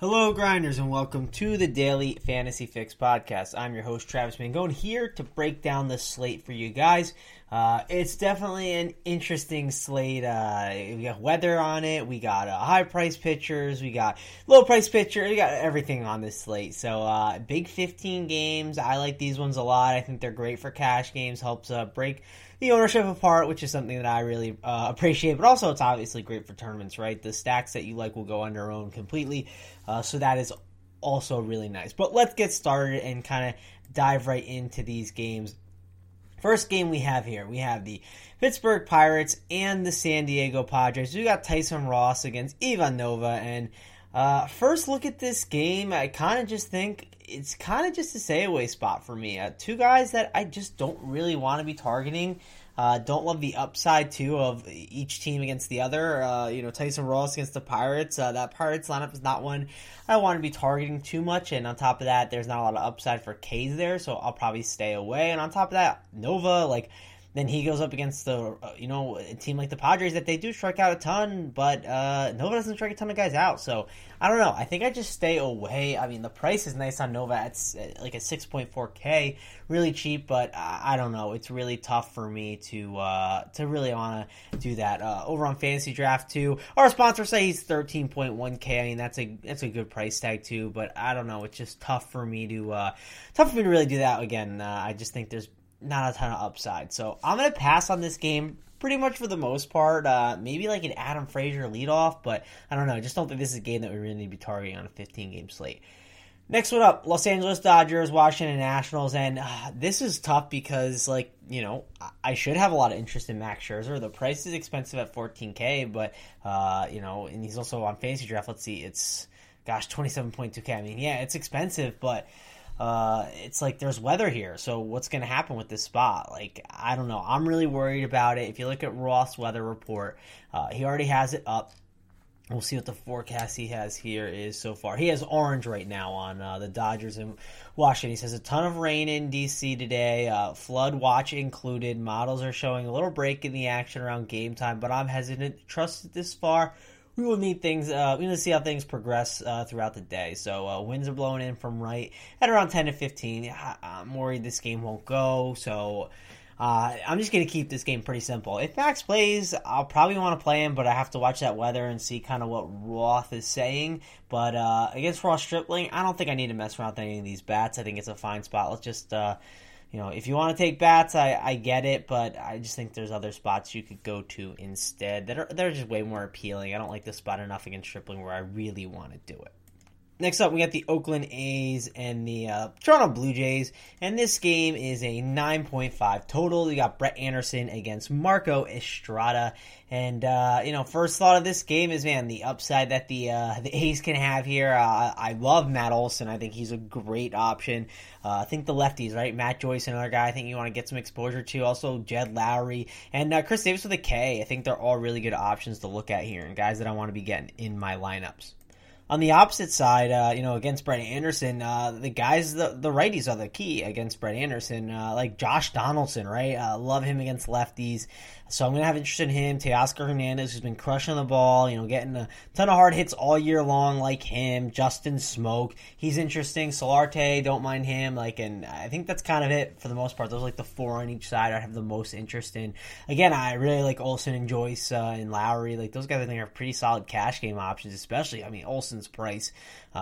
Hello, Grinders, and welcome to the Daily Fantasy Fix podcast. I'm your host, Travis Mangone, here to break down the slate for you guys. It's definitely an interesting slate. We got weather on it, we got high-price pitchers, we got low-price pitchers, we got everything on this slate. So, big 15 games. I like these ones a lot. I think they're great for cash games, helps break the ownership apart, which is something that I really appreciate, but also it's obviously great for tournaments, right? The stacks that you like will go under own completely, so that is also really nice. But let's get started and kind of dive right into these games. First game we have here, we have the Pittsburgh Pirates and the San Diego Padres. We got Tyson Ross against Ivan Nova, and first look at this game, I kind of just think it's kind of just a stay-away spot for me. Two guys that I just don't really want to be targeting. Don't love the upside, too, of each team against the other. Tyson Ross against the Pirates. That Pirates lineup is not one I want to be targeting too much. And on top of that, there's not a lot of upside for K's there, so I'll probably stay away. And on top of that, Nova, then he goes up against a team like the Padres that they do strike out a ton, but Nova doesn't strike a ton of guys out. So I don't know. I think I just stay away. I mean, the price is nice on Nova. It's like a 6.4K, really cheap, but I don't know. It's really tough for me to really want to do that. Over on Fantasy Draft too, our sponsor say he's 13.1K. I mean, that's a good price tag too, but I don't know. It's just tough for me to really do that again. I just think there's not a ton of upside. So I'm going to pass on this game pretty much for the most part. Maybe like an Adam Frazier leadoff, but I don't know. I just don't think this is a game that we really need to be targeting on a 15-game slate. Next one up, Los Angeles Dodgers, Washington Nationals, and this is tough because, I should have a lot of interest in Max Scherzer. The price is expensive at 14K, but, and he's also on Fantasy Draft. Let's see, it's, 27.2K. I mean, yeah, it's expensive, but it's like there's weather here, so what's going to happen with this spot? I don't know. I'm really worried about it. If you look at Roth's weather report, he already has it up. We'll see what the forecast he has here is so far. He has orange right now on the Dodgers and Washington. He says a ton of rain in D.C. today, flood watch included. Models are showing a little break in the action around game time, but I'm hesitant to trust it this far. We will need things. We need to see how things progress throughout the day. So winds are blowing in from right at around 10 to 15. I'm worried this game won't go. So I'm just going to keep this game pretty simple. If Max plays, I'll probably want to play him, but I have to watch that weather and see kind of what Roth is saying. But against Ross Stripling, I don't think I need to mess around with any of these bats. I think it's a fine spot. Let's just if you want to take bats, I get it, but I just think there's other spots you could go to instead that are just way more appealing. I don't like this spot enough against Stripling where I really want to do it. Next up, we got the Oakland A's and the Toronto Blue Jays, and this game is a 9.5 total. We got Brett Anderson against Marco Estrada, and first thought of this game is, man, the upside that the A's can have here. I love Matt Olson. I think he's a great option. I think the lefties, right? Matt Joyce, another guy I think you want to get some exposure to. Also, Jed Lowry and Chris Davis with a K. I think they're all really good options to look at here and guys that I want to be getting in my lineups. On the opposite side, against Brett Anderson, the guys, the righties are the key against Brett Anderson, like Josh Donaldson, right? Love him against lefties. So I'm going to have interest in him. Teoscar Hernandez, who's been crushing the ball, getting a ton of hard hits all year long like him. Justin Smoke, he's interesting. Solarte, don't mind him. And I think that's kind of it for the most part. Those are the four on each side I have the most interest in. Again, I really like Olson and Joyce and Lowry. Those guys I think are pretty solid cash game options, especially. Olson's price,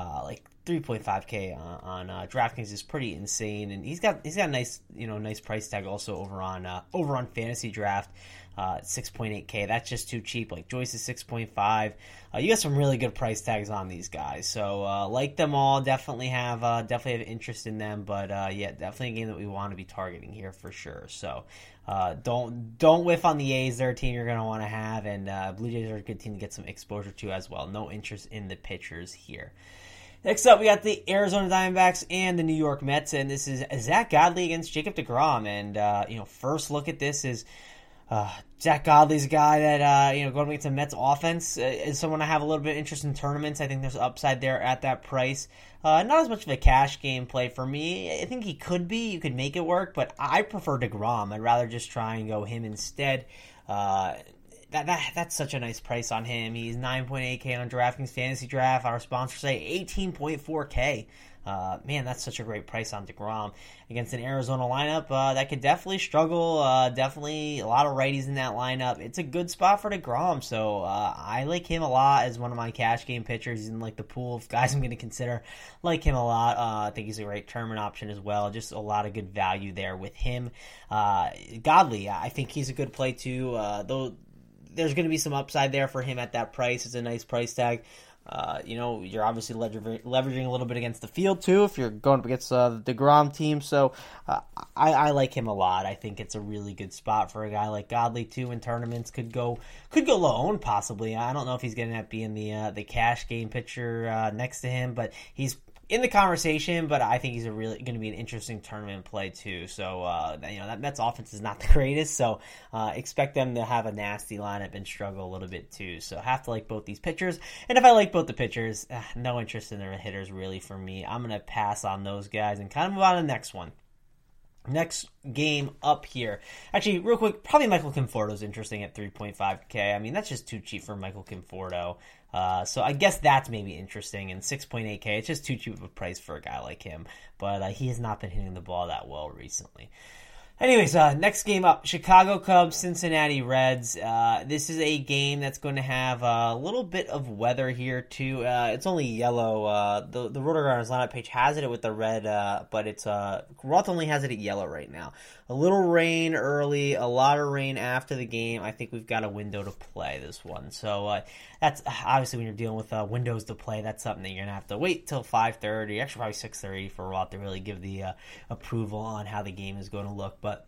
3.5K on DraftKings is pretty insane, and he's got nice nice price tag also over on Fantasy Draft. 6.8K. That's just too cheap. Joyce is 6.5. You got some really good price tags on these guys. So like them all. Definitely have interest in them. But definitely a game that we want to be targeting here for sure. So don't whiff on the A's. They're a team you're going to want to have, and Blue Jays are a good team to get some exposure to as well. No interest in the pitchers here. Next up, we got the Arizona Diamondbacks and the New York Mets, and this is Zach Godley against Jacob deGrom. And first look at this is Zach Godley's a guy that, going against the Mets offense is someone I have a little bit of interest in tournaments. I think there's upside there at that price. Not as much of a cash game play for me. I think he could be. You could make it work, but I prefer DeGrom. I'd rather just try and go him instead. that's such a nice price on him. He's 9.8K on DraftKings Fantasy Draft. Our sponsors say 18.4K. Man, that's such a great price on DeGrom against an Arizona lineup that could definitely struggle. Definitely a lot of righties in that lineup. It's a good spot for DeGrom, so I like him a lot as one of my cash game pitchers. He's in like the pool of guys I'm going to consider. Like him a lot. I think he's a great tournament option as well. Just a lot of good value there with him. Godley, I think he's a good play too. Though there's going to be some upside there for him at that price. It's a nice price tag. You're obviously leveraging a little bit against the field too if you're going up against the DeGrom team. So I like him a lot. I think it's a really good spot for a guy like Godley too in tournaments. Could go low owned possibly. I don't know if he's going to end up being the cash game pitcher next to him, but he's in the conversation, but I think he's going to be an interesting tournament play too. So that Mets offense is not the greatest, so expect them to have a nasty lineup and struggle a little bit too. So have to like both these pitchers, and if I like both the pitchers, no interest in their hitters really for me. I'm going to pass on those guys and kind of move on to the next one. Next game up here. Actually, real quick, probably Michael Conforto is interesting at 3.5K. I mean, that's just too cheap for Michael Conforto. So I guess that's maybe interesting. And 6.8K, it's just too cheap of a price for a guy like him. But he has not been hitting the ball that well recently. Anyways, next game up, Chicago Cubs, Cincinnati Reds. This is a game that's going to have a little bit of weather here, too. It's only yellow. The RotoGrinders lineup page has it with the red, but it's Roth only has it at yellow right now. A little rain early, a lot of rain after the game. I think we've got a window to play this one. So that's obviously when you're dealing with windows to play, that's something that you're going to have to wait till 5:30, actually probably 6:30 for Roth to really give the approval on how the game is going to look. But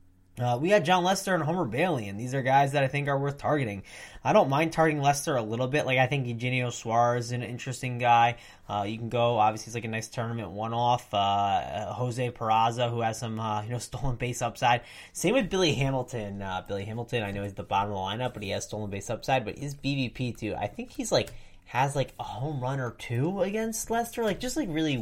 we had John Lester and Homer Bailey, and these are guys that I think are worth targeting. I don't mind targeting Lester a little bit. Like, I think Eugenio Suarez is an interesting guy. You can go, obviously, he's like a nice tournament one-off. Jose Peraza, who has some, stolen base upside. Same with Billy Hamilton. Billy Hamilton, I know he's at the bottom of the lineup, but he has stolen base upside. But his BVP, too, I think he's, has a home run or two against Lester. Just really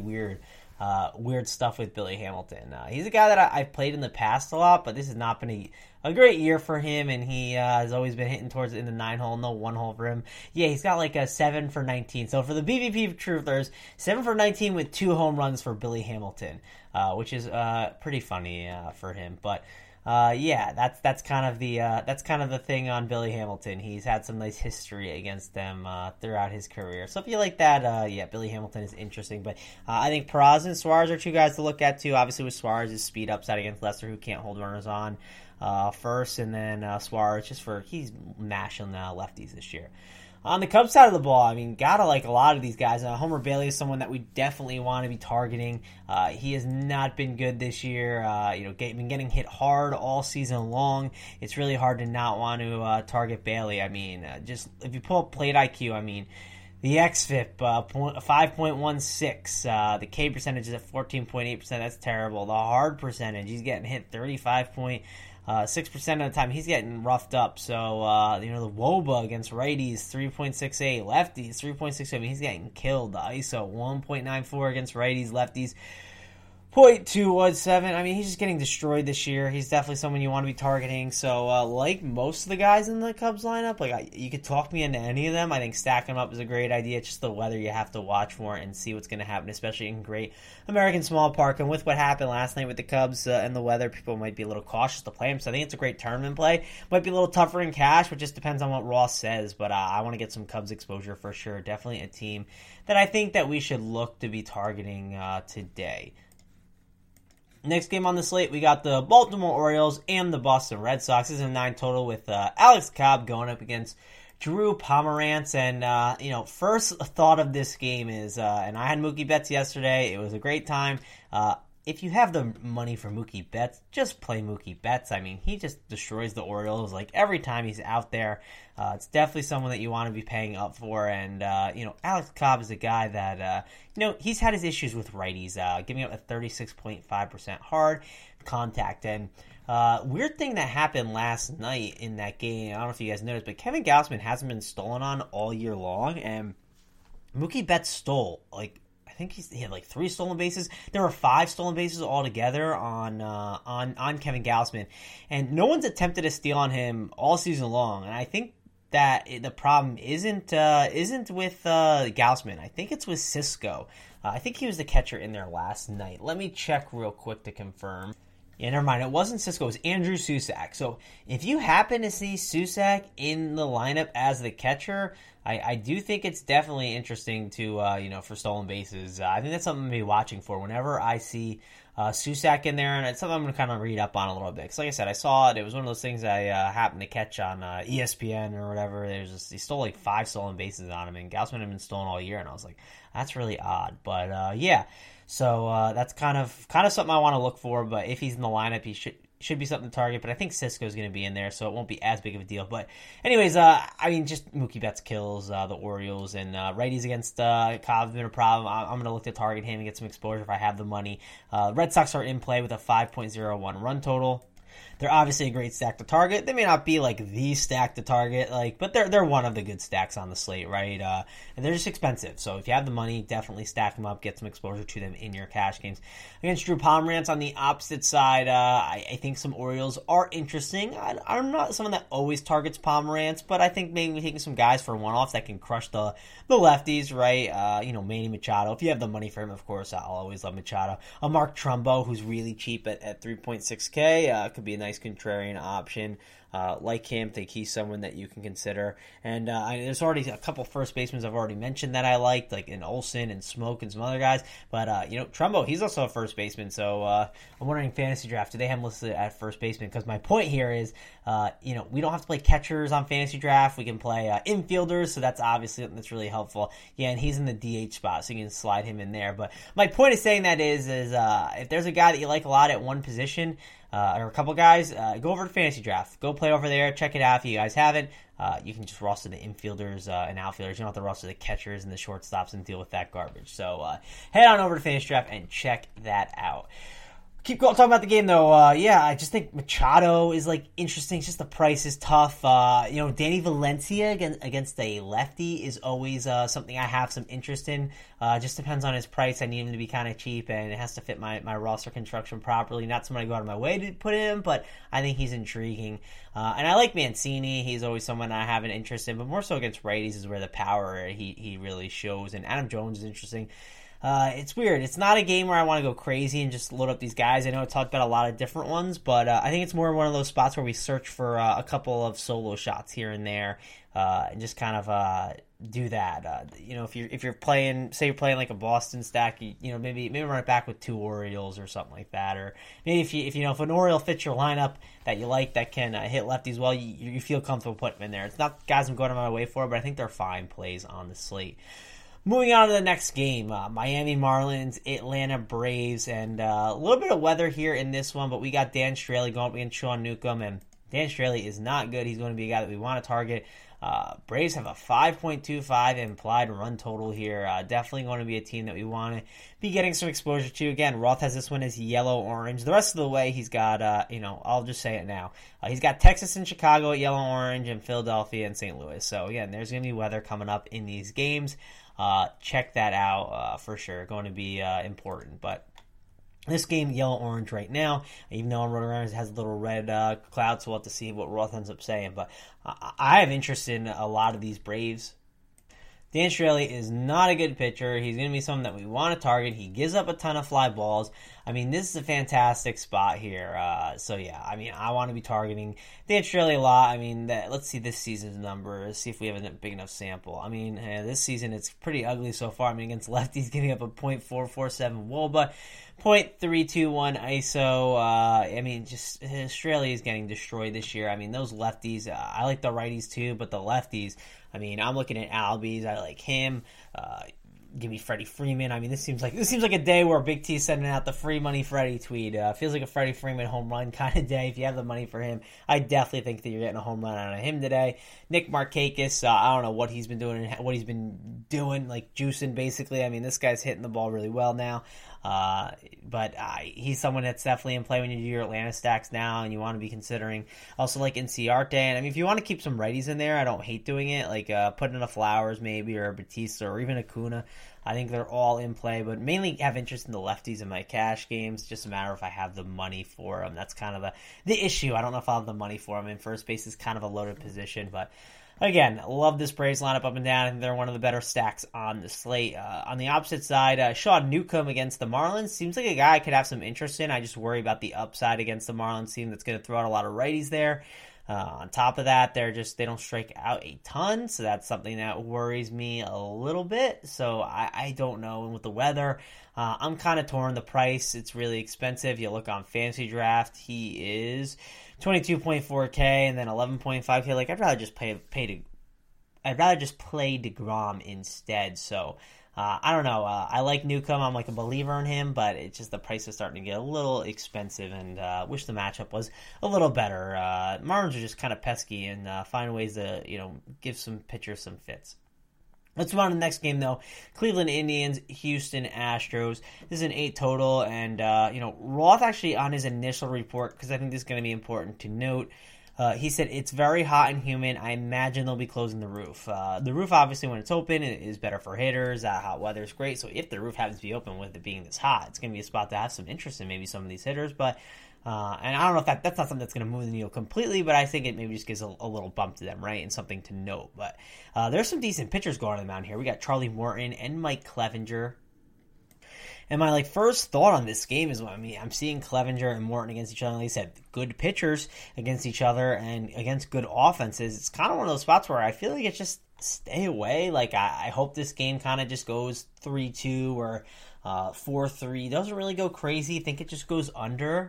weird stuff with Billy Hamilton. He's a guy that I've played in the past a lot, but this has not been a great year for him, and he has always been hitting towards in the 9-hole, no 1-hole for him. Yeah, he's got a 7 for 19. So for the BVP truthers, 7 for 19 with 2 home runs for Billy Hamilton, which is pretty funny for him. But that's kind of the thing on Billy Hamilton. He's had some nice history against them throughout his career. So if you like that, Billy Hamilton is interesting. But I think Peraza and Suarez are two guys to look at too. Obviously with Suarez's speed upside against Lester, who can't hold runners on first, and then Suarez he's mashing lefties this year. On the Cubs side of the ball, I mean, gotta like a lot of these guys. Homer Bailey is someone that we definitely want to be targeting. He has not been good this year. Been getting hit hard all season long. It's really hard to not want to target Bailey. I mean, just if you pull up Plate IQ, I mean, the XFIP 5.16. The K percentage is at 14.8%. That's terrible. The hard percentage, he's getting hit 35.6% of the time. He's getting roughed up. So, the WOBA against righties, 3.68. Lefties, 3.67. I mean, he's getting killed. The ISO, 1.94 against righties. Lefties, 0.217. I mean, he's just getting destroyed this year. He's definitely someone you want to be targeting. So, like most of the guys in the Cubs lineup, you could talk me into any of them. I think stacking them up is a great idea. It's just the weather you have to watch for and see what's going to happen, especially in great American Small Park. And with what happened last night with the Cubs and the weather, people might be a little cautious to play him. So I think it's a great tournament play. Might be a little tougher in cash, but just depends on what Ross says. But I want to get some Cubs exposure for sure. Definitely a team that I think that we should look to be targeting today. Next game on the slate, we got the Baltimore Orioles and the Boston Red Sox. This is a 9 total with Alex Cobb going up against Drew Pomeranz. And, first thought of this game is, and I had Mookie Betts yesterday. It was a great time. If you have the money for Mookie Betts, just play Mookie Betts. I mean, he just destroys the Orioles every time he's out there. It's definitely someone that you want to be paying up for. And, Alex Cobb is a guy that, he's had his issues with righties, giving up a 36.5% hard contact. And weird thing that happened last night in that game, I don't know if you guys noticed, but Kevin Gausman hasn't been stolen on all year long. And Mookie Betts stole, I think he had like 3 stolen bases. There were 5 stolen bases altogether on Kevin Gausman, and no one's attempted a steal on him all season long. And I think that the problem isn't with Gausman. I think it's with Cisco. I think he was the catcher in there last night. Let me check real quick to confirm. Yeah, never mind. It wasn't Cisco. It was Andrew Susac. So if you happen to see Susac in the lineup as the catcher, I do think it's definitely interesting to, for stolen bases. I think that's something to be watching for whenever I see Susac in there, and it's something I'm going to kind of read up on a little bit. Because like I said, I saw it. It was one of those things I happened to catch on ESPN or whatever. He stole like 5 stolen bases on him, and Gausman had been stolen all year, and I was like, that's really odd. But yeah. So that's kind of something I want to look for. But if he's in the lineup, he should be something to target. But I think Cisco's going to be in there, so it won't be as big of a deal. But anyways, just Mookie Betts kills the Orioles, and righties against Cobb have been a problem. I'm going to look to target him and get some exposure if I have the money. Red Sox are in play with a 5.01 run total. They're obviously a great stack to target. They may not be like the stack to target, but they're one of the good stacks on the slate, right? And they're just expensive. So if you have the money, definitely stack them up, get some exposure to them in your cash games. Against Drew Pomeranz on the opposite side, I think some Orioles are interesting. I'm not someone that always targets Pomeranz, but I think maybe taking some guys for one-offs that can crush the lefties, right? Manny Machado. If you have the money for him, of course, I'll always love Machado. Mark Trumbo, who's really cheap at 3.6K, could be a nice contrarian option. Like him, think he's someone that you can consider. And there's already a couple first basemen I've already mentioned that I liked, like in Olsen and Smoke and some other guys. But, Trumbo, he's also a first baseman. So I'm wondering, fantasy draft, do they have him listed at first baseman? Because my point here is, we don't have to play catchers on fantasy draft. We can play infielders, so that's obviously something that's really helpful. Yeah, and he's in the DH spot, so you can slide him in there. But my point of saying that is if there's a guy that you like a lot at one position, or a couple guys, go over to fantasy draft. Go play over there. Check it out. If you guys haven't, you can just roster the infielders and outfielders. You don't have to roster the catchers and the shortstops and deal with that garbage. So head on over to fantasy draft and check that out. Keep talking about the game, though. I just think Machado is, interesting. It's just the price is tough. Danny Valencia against a lefty is always something I have some interest in. Just depends on his price. I need him to be kind of cheap, and it has to fit my roster construction properly. Not somebody I go out of my way to put in, but I think he's intriguing. And I like Mancini. He's always someone I have an interest in, but more so against righties is where the power he really shows. And Adam Jones is interesting. It's weird. It's not a game where I want to go crazy and just load up these guys. I know I talked about a lot of different ones, but I think it's more one of those spots where we search for a couple of solo shots here and there, and just kind of do that. If you're playing, say you're playing like a Boston stack, maybe run it back with 2 Orioles or something like that, or maybe if an Oriole fits your lineup that you like that can hit lefties well, you feel comfortable putting them in there. It's not guys I'm going out of my way for, but I think they're fine plays on the slate. Moving on to the next game, Miami Marlins, Atlanta Braves, and a little bit of weather here in this one, but we got Dan Straley going up against Sean Newcomb, and Dan Straley is not good. He's going to be a guy that we want to target. Braves have a 5.25 implied run total here. Definitely going to be a team that we want to be getting some exposure to. Again, Roth has this one as yellow-orange. The rest of the way, he's got, I'll just say it now. He's got Texas and Chicago at yellow-orange and Philadelphia and St. Louis. So, again, there's going to be weather coming up in these games. Check that out for sure. Going to be important. But this game, yellow-orange right now, even though on RotoGrinders it has a little red cloud, so we'll have to see what Roth ends up saying. But I have interest in a lot of these Braves. Dan Straley is not a good pitcher. He's going to be someone that we want to target. He gives up a ton of fly balls. I mean, this is a fantastic spot here. I want to be targeting Dan Straley a lot. I mean, let's see this season's numbers, see if we have a big enough sample. I mean, this season it's pretty ugly so far. I mean, against lefties, giving up a .447 WOBA, .321 ISO. Straley is getting destroyed this year. I mean, those lefties, I like the righties too, but the lefties, I mean, I'm looking at Albies. I like him. Give me Freddie Freeman. I mean, this seems like a day where Big T is sending out the free money Freddie tweet. Feels like a Freddie Freeman home run kind of day. If you have the money for him, I definitely think that you're getting a home run out of him today. Nick Markakis, I don't know what he's been doing, like juicing basically. I mean, this guy's hitting the ball really well now. But he's someone that's definitely in play when you do your Atlanta stacks now, and you want to be considering. Also like Inciarte, and I mean, if you want to keep some righties in there, I don't hate doing it, like putting in a Flowers maybe, or a Batista, or even Acuna. I think they're all in play, but mainly have interest in the lefties in my cash games. Just a matter of if I have the money for them. That's kind of the issue. I don't know if I'll have the money for them. And first base is kind of a loaded position, but again, love this Braves lineup up and down. I think they're one of the better stacks on the slate. On the opposite side, Sean Newcomb against the Marlins seems like a guy I could have some interest in. I just worry about the upside against the Marlins team that's going to throw out a lot of righties there. On top of that, they don't strike out a ton, so that's something that worries me a little bit. So I don't know. And with the weather, I'm kind of torn. The price, it's really expensive. You look on Fantasy Draft, he is 22.4K and then 11.5K. Like, I'd rather just play DeGrom instead. So I don't know. I like Newcomb. I'm like a believer in him, but it's just the price is starting to get a little expensive, and wish the matchup was a little better. Marlins are just kind of pesky and find ways to give some pitchers some fits. Let's move on to the next game, though. Cleveland Indians, Houston Astros. This is an 8 total, and Roth actually on his initial report, because I think this is going to be important to note. He said, it's very hot and humid. I imagine they'll be closing the roof. The roof, obviously, when it's open, is better for hitters. Hot weather is great. So if the roof happens to be open with it being this hot, it's going to be a spot to have some interest in maybe some of these hitters. But and I don't know if that's not something that's going to move the needle completely, but I think it maybe just gives a little bump to them, right, and something to note. But there's some decent pitchers going on the mound here. We got Charlie Morton and Mike Clevinger. And my first thought on this game is, I'm seeing Clevinger and Morton against each other. Like I said, good pitchers against each other and against good offenses. It's kind of one of those spots where I feel like it's just stay away. I hope this game kind of just goes 3-2 or 4-3. Doesn't really go crazy. I think it just goes under.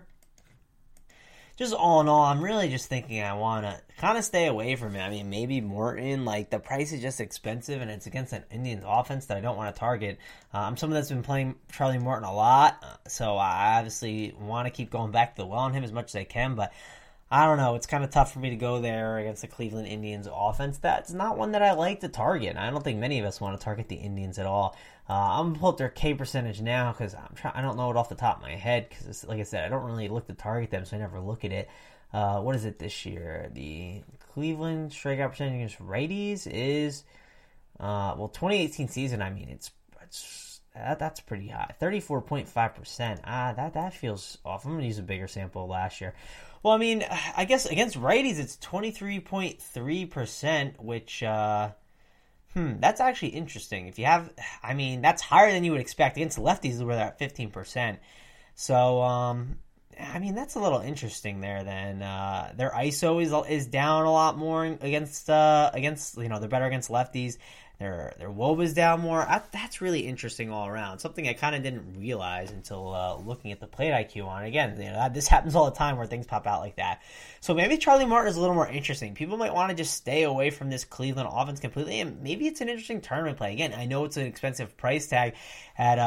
Just all in all, I'm really just thinking I want to kind of stay away from it. Maybe Morton, the price is just expensive, and it's against an Indians offense that I don't want to target. I'm someone that's been playing Charlie Morton a lot, so I obviously want to keep going back to the well on him as much as I can, but I don't know. It's kind of tough for me to go there against the Cleveland Indians offense. That's not one that I like to target. I don't think many of us want to target the Indians at all. I'm going to pull up their K percentage now because I don't know it off the top of my head because, like I said, I don't really look to target them, so I never look at it. What is it this year? The Cleveland strikeout percentage against righties is, 2018 season, that's pretty high. 34.5%. That feels off. I'm going to use a bigger sample last year. Well, I guess against righties it's 23.3%, which, that's actually interesting. If you have, that's higher than you would expect. Against lefties, where they're at 15%. So, that's a little interesting there. Then their ISO is down a lot more against they're better against lefties. Their WOBA is down more. That's really interesting all around. Something I kind of didn't realize until looking at the plate IQ on it. Again, this happens all the time where things pop out like that. So maybe Charlie Martin is a little more interesting. People might want to just stay away from this Cleveland offense completely, and maybe it's an interesting tournament play. Again, I know it's an expensive price tag at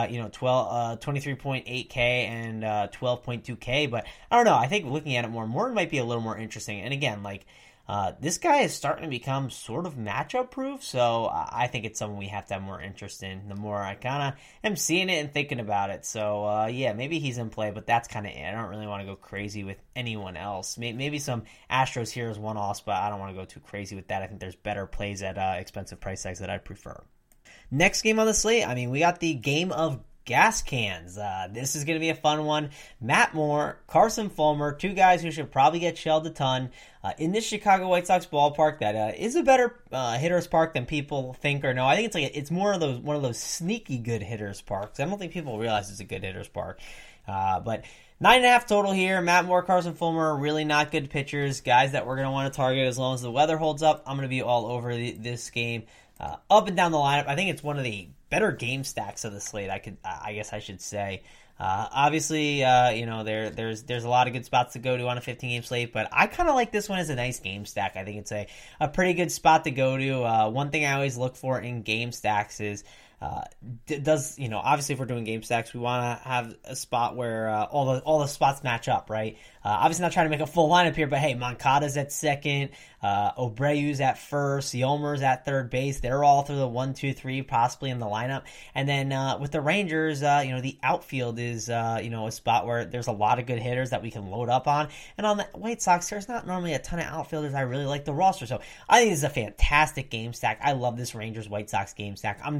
23.8K and 12.2K, but I don't know. I think looking at it more might be a little more interesting. And again, this guy is starting to become sort of matchup proof, so I think it's something we have to have more interest in the more I kind of am seeing it and thinking about it. So, maybe he's in play, but that's kind of it. I don't really want to go crazy with anyone else. Maybe some Astros here is one-offs, but I don't want to go too crazy with that. I think there's better plays at expensive price tags that I'd prefer. Next game on the slate, we got the game of gas cans. This is going to be a fun one. Matt Moore, Carson Fulmer, two guys who should probably get shelled a ton in this Chicago White Sox ballpark that is a better hitter's park than people think or know. I think it's more of one of those sneaky good hitter's parks. I don't think people realize it's a good hitter's park. But 9.5 total here. Matt Moore, Carson Fulmer, really not good pitchers, guys that we're going to want to target as long as the weather holds up. I'm going to be all over this game. Up and down the lineup, I think it's one of the better game stacks of the slate. I guess I should say. Obviously, there's a lot of good spots to go to on a 15-game slate, but I kind of like this one as a nice game stack. I think it's a pretty good spot to go to. One thing I always look for in game stacks is obviously if we're doing game stacks, we want to have a spot where all the spots match up, right? Obviously not trying to make a full lineup here, but hey, Moncada's at second, Abreu's at first, Yolmer's at third base. They're all through the 1, 2, 3, possibly in the lineup. And then with the Rangers, the outfield is a spot where there's a lot of good hitters that we can load up on. And on the White Sox, there's not normally a ton of outfielders. I really like the roster, so I think this is a fantastic game stack. I love this Rangers White Sox game stack. I'm gonna be all over it.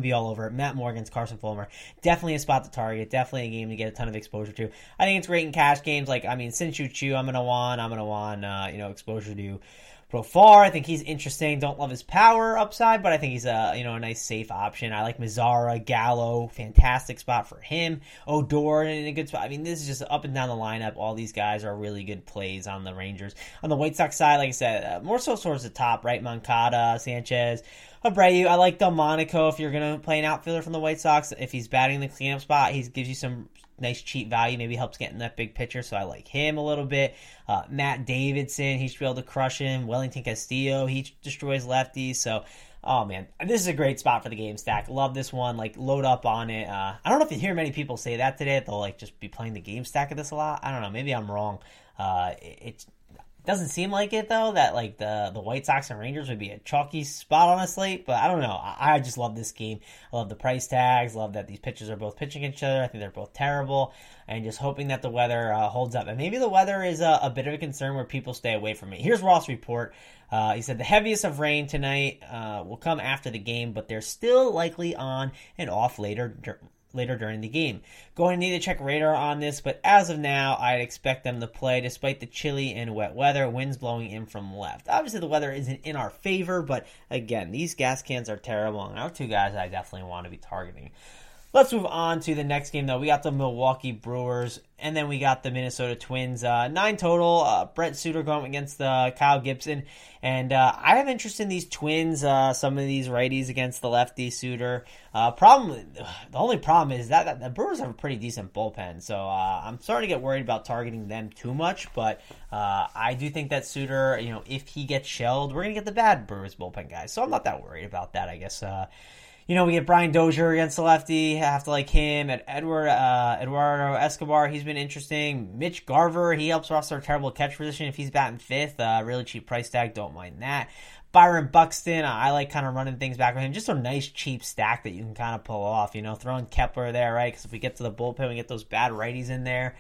Matt Moore against Carson Fulmer. Definitely a spot to target. Definitely a game to get a ton of exposure to. I think it's great in cash games. Like, I mean, Shin-Soo Choo, I'm going to want, exposure to Profar. I think he's interesting. Don't love his power upside, but I think he's a nice safe option. I like Mazzara, Gallo, fantastic spot for him. Odor in a good spot. I mean, this is just up and down the lineup. All these guys are really good plays on the Rangers. On the White Sox side, like I said, more so towards the top, right? Moncada, Sanchez, Abreu. I like Delmonico if you're going to play an outfielder from the White Sox. If he's batting the cleanup spot, he gives you some nice cheap value, maybe helps get in that big picture, so I like him a little bit. Matt Davidson, he should be able to crush him. Wellington Castillo, he destroys lefties, so oh man, this is a great spot for the game stack. Love this one, like load up on it. I don't know if you hear many people say that today, they'll like just be playing the game stack of this a lot. I don't know, maybe I'm wrong. It doesn't seem like it though, that like the White Sox and Rangers would be a chalky spot on a slate, but I don't know. I just love this game. I love the price tags, love that these pitchers are both pitching each other. I think they're both terrible, and just hoping that the weather holds up. And maybe the weather is a bit of a concern where people stay away from it. Here's Ross' report. He said the heaviest of rain tonight will come after the game, but they're still likely on and off later during the game. Going to need to check radar on this, but as of now, I'd expect them to play despite the chilly and wet weather, winds blowing in from left. Obviously, the weather isn't in our favor, but again, these gas cans are terrible, and our two guys I definitely want to be targeting. Let's move on to the next game, though. We got the Milwaukee Brewers, and then we got the Minnesota Twins. 9 total. Brent Suter going against Kyle Gibson. And I have interest in these Twins, some of these righties against the lefty Suter. The only problem is that the Brewers have a pretty decent bullpen, so I'm starting to get worried about targeting them too much. But I do think that Suter, if he gets shelled, we're going to get the bad Brewers bullpen guys. So I'm not that worried about that, I guess. We get Brian Dozier against the lefty. I have to like him. At Eduardo Escobar, he's been interesting. Mitch Garver, he helps roster a terrible catch position if he's batting fifth. Really cheap price tag, don't mind that. Byron Buxton, I like kind of running things back with him. Just a nice cheap stack that you can kind of pull off. Throwing Kepler there, right? Because if we get to the bullpen, we get those bad righties in there.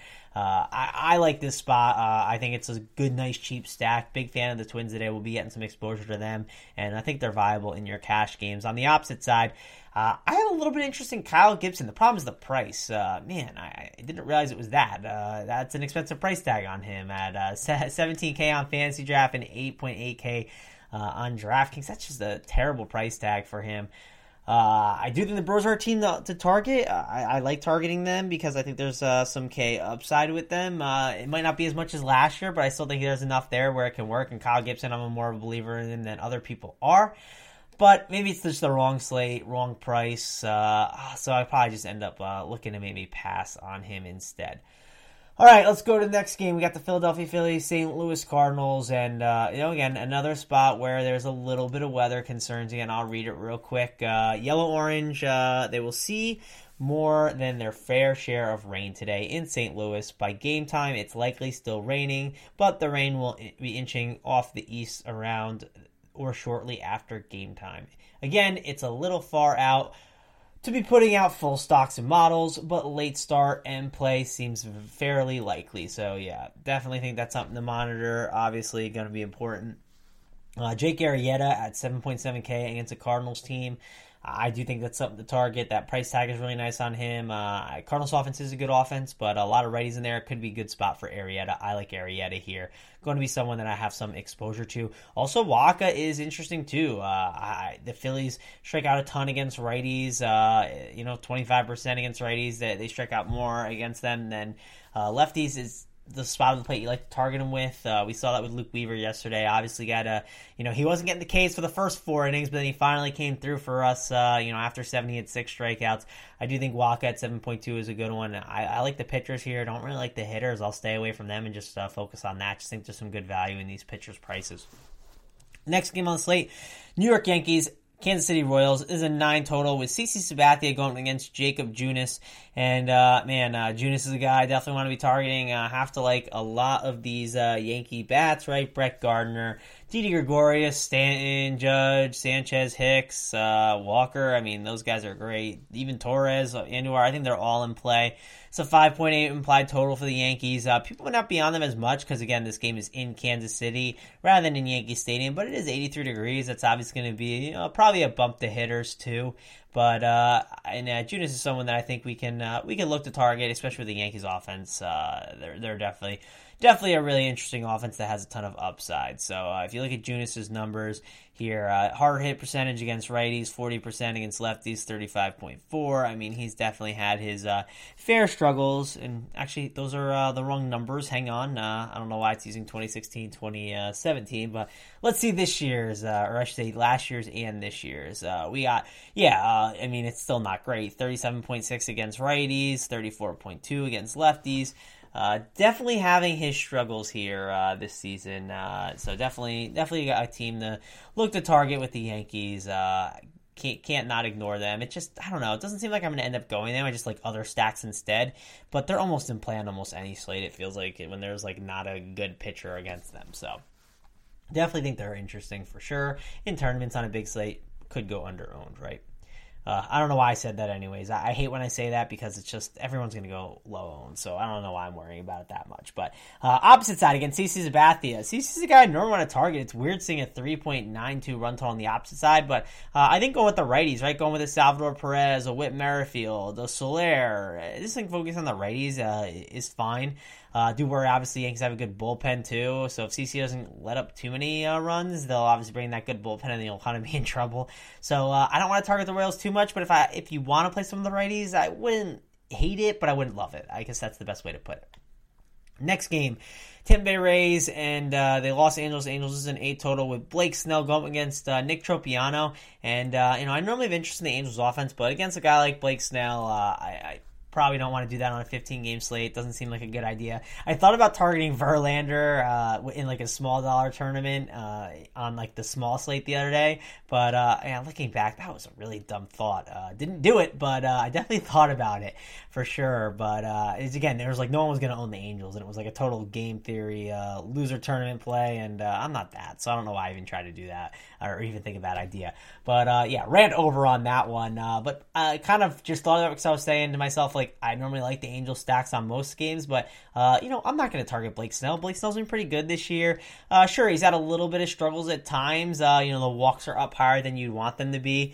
I like this spot. I think it's a good, nice, cheap stack. Big fan of the Twins today. We'll be getting some exposure to them, and I think they're viable in your cash games. On the opposite side, I have a little bit of interest in Kyle Gibson. The problem is the price. I didn't realize it was that. That's an expensive price tag on him at $17K on Fantasy Draft and $8.8K on DraftKings. That's just a terrible price tag for him. I do think the Brewers are a team to target. I like targeting them because I think there's some K upside with them. It might not be as much as last year, but I still think there's enough there where it can work. And Kyle Gibson, I'm more of a believer in him than other people are. But maybe it's just the wrong slate, wrong price. So I probably just end up looking to maybe pass on him instead. All right, let's go to the next game. We got the Philadelphia Phillies, St. Louis Cardinals, and, again, another spot where there's a little bit of weather concerns. Again, I'll read it real quick. Yellow-orange, they will see more than their fair share of rain today in St. Louis. By game time, it's likely still raining, but the rain will be inching off the east around or shortly after game time. Again, it's a little far out to be putting out full stocks and models, but late start and play seems fairly likely. So, yeah, definitely think that's something to monitor. Obviously, going to be important. Jake Arrieta at 7.7K against a Cardinals team. I do think that's something to target. That price tag is really nice on him. Cardinals offense is a good offense, but a lot of righties in there. It could be a good spot for Arrieta. I like Arrieta here. Going to be someone that I have some exposure to. Also, Waka is interesting too. The Phillies strike out a ton against righties. 25% against righties. They strike out more against them than lefties. Is the spot of the plate you like to target him with. We saw that with Luke Weaver yesterday. Obviously he wasn't getting the Ks for the first 4 innings, but then he finally came through for us, after 70 and 6 strikeouts. I do think Waka at 7.2 is a good one. I like the pitchers here. Don't really like the hitters. I'll stay away from them and just focus on that. Just think there's some good value in these pitchers' prices. Next game on the slate, New York Yankees, Kansas City Royals. Is a 9 total with CC Sabathia going against Jacob Junis. And, Junis is a guy I definitely want to be targeting. Have to like a lot of these Yankee bats, right? Brett Gardner, Didi Gregorius, Stanton, Judge, Sanchez, Hicks, Walker. I mean, those guys are great. Even Torres, Andujar, I think they're all in play. It's a 5.8 implied total for the Yankees. People would not be on them as much because, again, this game is in Kansas City rather than in Yankee Stadium, but it is 83 degrees. That's obviously going to be probably a bump to hitters, too. But Junis is someone that I think we can look to target, especially with the Yankees offense. They're definitely a really interesting offense that has a ton of upside. So if you look at Junis's numbers here, hard hit percentage against righties, 40% against lefties, 35.4. I mean, he's definitely had his fair struggles, and actually those are the wrong numbers. Hang on, I don't know why it's using 2016, 2017, but let's see this year's, or I should say last year's and this year's. We got, I mean, it's still not great. 37.6 against righties, 34.2 against lefties. Definitely having his struggles here this season. So definitely got a team to look to target with the Yankees. Can't not ignore them. It just, I don't know. It doesn't seem like I'm going to end up going there. I just like other stacks instead. But they're almost in play on almost any slate. It feels like when there's like not a good pitcher against them. So definitely think they're interesting for sure. In tournaments on a big slate, could go under owned, right? I don't know why I said that anyways. I hate when I say that because it's just everyone's going to go low owned. So I don't know why I'm worrying about it that much. But opposite side against CC Sabathia. CC's a guy I normally want to target. It's weird seeing a 3.92 run total on the opposite side. But I think going with the righties, right? Going with a Salvador Perez, a Whit Merrifield, a Soler. Just think focus on the righties is fine. Do worry, obviously, Yankees have a good bullpen, too. So if CC doesn't let up too many runs, they'll obviously bring that good bullpen and they'll kind of be in trouble. So I don't want to target the Royals too much, but if you want to play some of the righties, I wouldn't hate it, but I wouldn't love it. I guess that's the best way to put it. Next game, Tampa Bay Rays and the Los Angeles Angels. This is an 8 total with Blake Snell going against Nick Tropiano. And, I normally have interest in the Angels offense, but against a guy like Blake Snell, I probably don't want to do that on a 15-game slate. Doesn't seem like a good idea. I thought about targeting Verlander in like a small dollar tournament on like the small slate the other day, but looking back, that was a really dumb thought. Didn't do it, but I definitely thought about it for sure. But again, there was like no one was going to own the Angels, and it was like a total game theory loser tournament play, and I'm not that, so I don't know why I even tried to do that or even think of that idea. But ran over on that one. But I kind of just thought of it because I was saying to myself, like, I normally like the Angel stacks on most games, but, I'm not going to target Blake Snell. Blake Snell's been pretty good this year. Sure, he's had a little bit of struggles at times. The walks are up higher than you'd want them to be.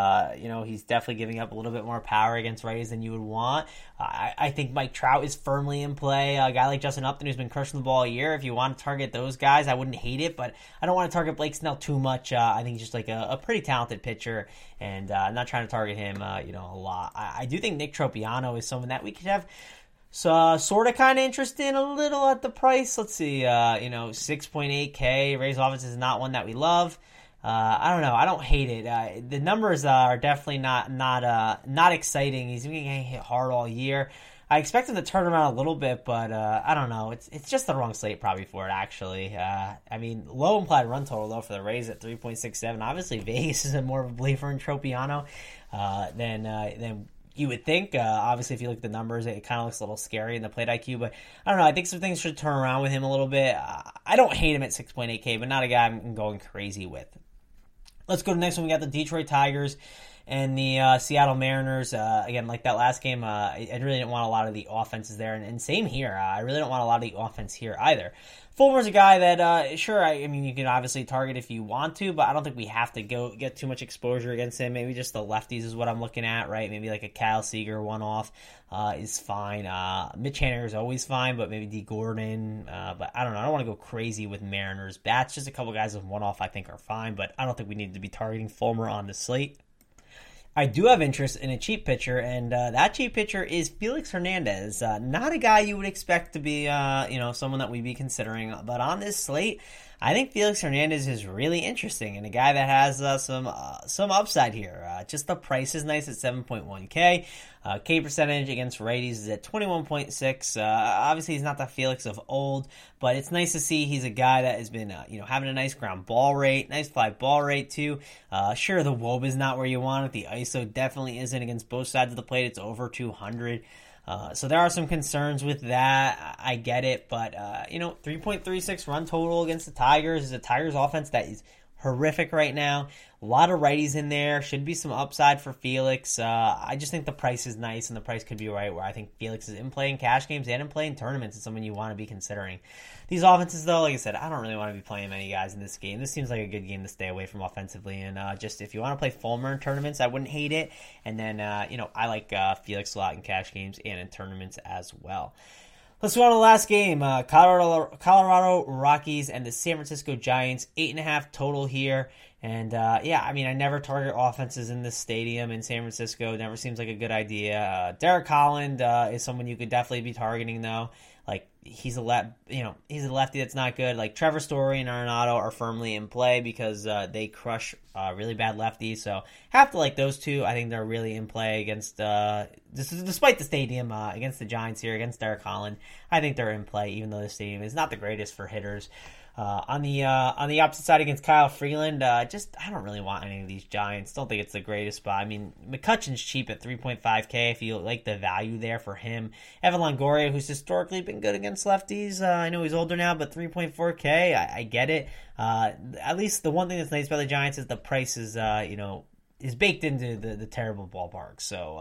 He's definitely giving up a little bit more power against righties than you would want. I think Mike Trout is firmly in play. A guy like Justin Upton, who's been crushing the ball a year, if you want to target those guys, I wouldn't hate it, but I don't want to target Blake Snell too much. I think he's just like a pretty talented pitcher, and I'm not trying to target him, a lot. I do think Nick Tropiano is someone that we could have sort of kind of interest in a little at the price. Let's see, 6.8K. Rays offense is not one that we love. I don't know. I don't hate it. The numbers are definitely not exciting. He's been getting hit hard all year. I expect him to turn around a little bit, but I don't know. It's just the wrong slate probably for it, actually. Low implied run total, though, for the Rays at 3.67. Obviously, Vegas is more of a believer in Tropiano than you would think. Obviously, if you look at the numbers, it kind of looks a little scary in the plate IQ, but I don't know. I think some things should turn around with him a little bit. I don't hate him at 6.8K, but not a guy I'm going crazy with. Let's go to the next one. We got the Detroit Tigers and the Seattle Mariners. Again, like that last game, I really didn't want a lot of the offenses there. And same here. I really don't want a lot of the offense here either. Fulmer's a guy that, you can obviously target if you want to, but I don't think we have to get too much exposure against him. Maybe just the lefties is what I'm looking at, right? Maybe like a Kyle Seager one-off is fine. Mitch Haniger is always fine, but maybe D. Gordon. But I don't know. I don't want to go crazy with Mariners bats. Just a couple guys with one-off I think are fine, but I don't think we need to be targeting Fulmer on the slate. I do have interest in a cheap pitcher, and that cheap pitcher is Felix Hernandez. Not a guy you would expect to be, someone that we'd be considering. But on this slate, I think Felix Hernandez is really interesting and a guy that has some upside here. Just the price is nice at 7.1K. K percentage against righties is at 21.6. Obviously, he's not the Felix of old, but it's nice to see he's a guy that has been, having a nice ground ball rate, nice fly ball rate too. Sure, the WOBA is not where you want it. The ISO definitely isn't against both sides of the plate. It's over 200. So there are some concerns with that. I get it, but 3.36 run total against the Tigers is a Tigers offense that is horrific right now. A lot of righties in there. Should be some upside for Felix. I just think the price is nice, and the price could be right where I think Felix is in play in cash games and in play in tournaments. It's someone you want to be considering. These offenses, though, like I said, I don't really want to be playing many guys in this game. This seems like a good game to stay away from offensively. And just if you want to play Fulmer in tournaments, I wouldn't hate it. And then, I like Felix a lot in cash games and in tournaments as well. Let's go on to the last game. Colorado Rockies and the San Francisco Giants. 8.5 total here. And, I never target offenses in this stadium in San Francisco. It never seems like a good idea. Derek Holland is someone you could definitely be targeting, though. Like, he's a lefty that's not good. Like, Trevor Story and Arenado are firmly in play because they crush really bad lefties. So, have to like those two. I think they're really in play against, despite the stadium, against the Giants here, against Derek Holland. I think they're in play, even though the stadium is not the greatest for hitters. On the opposite side against Kyle Freeland, I don't really want any of these Giants. Don't think it's the greatest spot. I mean, McCutchen's cheap at 3.5K if you like the value there for him. Evan Longoria, who's historically been good against lefties. I know he's older now, but 3.4K, I get it. At least the one thing that's nice about the Giants is the price is, is baked into the terrible ballpark. So,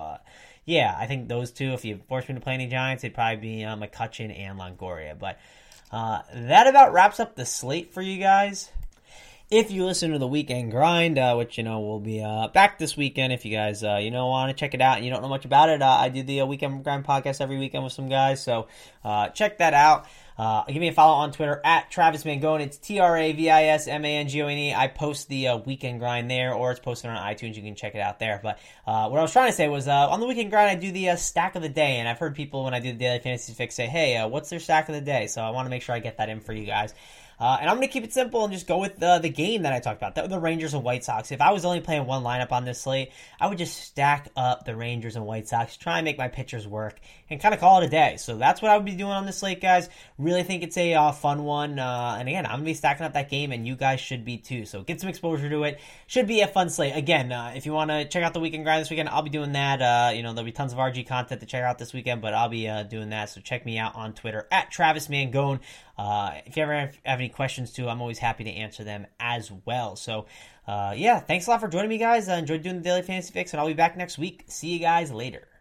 I think those two, if you force me to play any Giants, it'd probably be McCutchen and Longoria. But that about wraps up the slate for you guys. If you listen to the Weekend Grind, which, will be back this weekend, if you guys, want to check it out and you don't know much about it, I do the Weekend Grind podcast every weekend with some guys, so check that out. Give me a follow on Twitter at Travis Mangone. It's TravisMangone. I post the Weekend Grind there, or it's posted on iTunes. You can check it out there. But what I was trying to say was on the Weekend Grind, I do the stack of the day, and I've heard people when I do the Daily Fantasy Fix say, hey, what's their stack of the day? So I want to make sure I get that in for you guys. And I'm going to keep it simple and just go with the game that I talked about, the Rangers and White Sox. If I was only playing one lineup on this slate, I would just stack up the Rangers and White Sox, try and make my pitchers work, and kind of call it a day. So that's what I would be doing on this slate, guys. Really think it's a fun one. And again, I'm going to be stacking up that game, and you guys should be too. So get some exposure to it. Should be a fun slate. Again, if you want to check out the Weekend Grind this weekend, I'll be doing that. There'll be tons of RG content to check out this weekend, but I'll be doing that. So check me out on Twitter at Travis Mangone. If you ever have any questions too, I'm always happy to answer them as well. So, thanks a lot for joining me, guys. I enjoyed doing the Daily Fantasy Fix, and I'll be back next week. See you guys later.